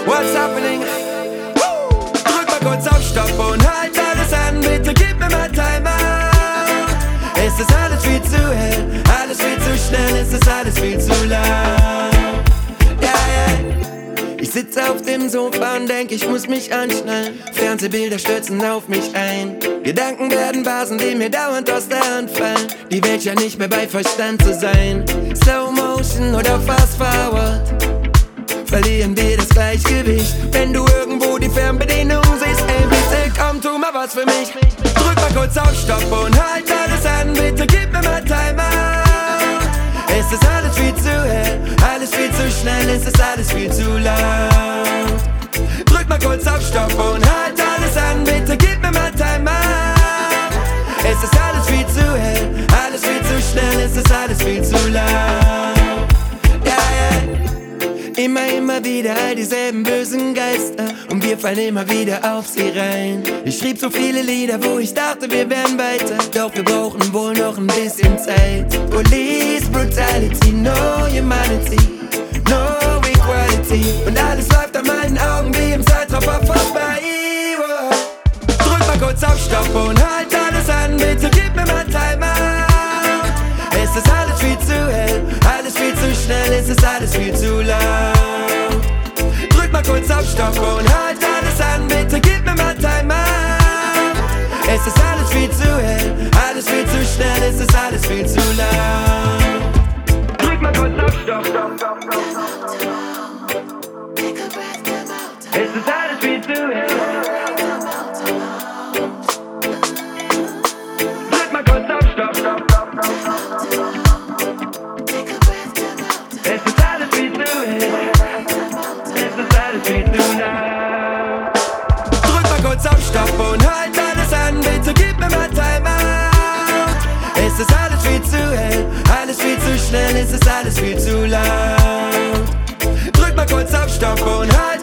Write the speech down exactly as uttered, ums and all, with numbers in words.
What's happening? Woo! Drück mal kurz auf Stopp und halt alles an, bitte gib mir mal Timeout. Es ist alles viel zu hell, alles viel zu schnell, es ist alles viel zu laut. Ja, ja. Ich sitze auf dem Sofa und denk, ich muss mich anschnallen. Fernsehbilder stürzen auf mich ein. Gedanken werden Basen, die mir dauernd aus der Hand fallen. Die Welt scheint nicht mehr bei Verstand zu sein. Slow Motion oder Fast Forward, verlieren wir das Gleichgewicht. Wenn du irgendwo die Fernbedienung siehst, ey bitte komm, tu mal was für mich. Drück mal kurz auf Stopp und halt alles an, bitte gib mir mal Timeout. Es ist alles viel zu hell, alles viel zu schnell, es ist alles viel zu laut. Drück mal kurz auf Stopp und halt alles an, bitte gib mir mal Timeout. Es ist alles viel zu hell, alles viel zu schnell, es ist alles viel zu laut. Ja, ja. Immer, immer wieder all dieselben bösen Geister und wir fallen immer wieder auf sie rein. Ich schrieb so viele Lieder, wo ich dachte, wir wären weiter, doch wir brauchen wohl noch ein bisschen Zeit. Police Brutality, no humanity, no equality, und alles läuft an meinen Augen wie im Zeitraffer vorbei. Wow. Drück mal kurz auf Stopp und halt alles an, bitte gib mir mal Timeout. Es ist alles viel zu hell, alles viel zu schnell, es ist alles viel zu laut. Drück mal kurz auf Stopp und halt alles an, bitte gib mir mal Timeout. Es ist alles viel zu hell, alles viel zu schnell, es ist alles viel zu laut. Drück mal kurz auf Stopp, Stopp, Stopp, Stopp, Stopp. Es ist alles viel zu hell. Drück mal kurz auf Stopp, Stopp, Stopp, Stopp, Stopp. Es ist alles viel zu hell, es ist alles viel zu laut. Drück mal kurz auf Stopp und halt alles an, bitte gib mir mal Timeout. Es ist alles viel zu hell, alles viel zu schnell, es ist alles viel zu laut. Drück mal kurz auf Stopp und halt